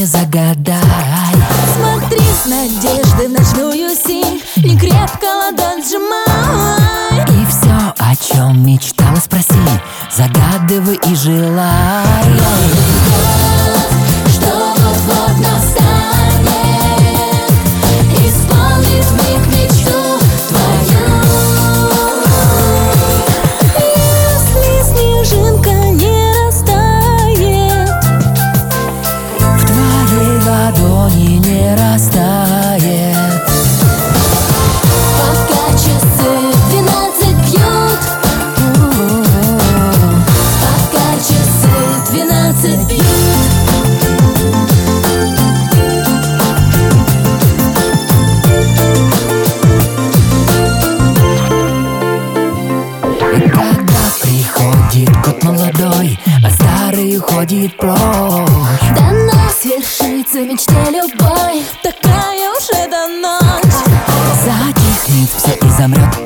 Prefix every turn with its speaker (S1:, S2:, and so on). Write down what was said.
S1: мне загадай.
S2: Смотри с надеждой в ночную синь, не крепко ладонь сжимай.
S1: И все, о чем мечтала, спроси, загадывай и желай.
S2: Что вот-вот настанет, исполнит вмиг мечту твою. Если снежинка не растает,
S1: В твоей ладони не растает.
S2: пока часы 12 бьют, пока часы 12 бьют.
S1: И когда приходит год молодой, а старый уходит прочь,
S2: Дано свершится мечте любой, такая уж эта ночь.
S1: затихнет все и замрет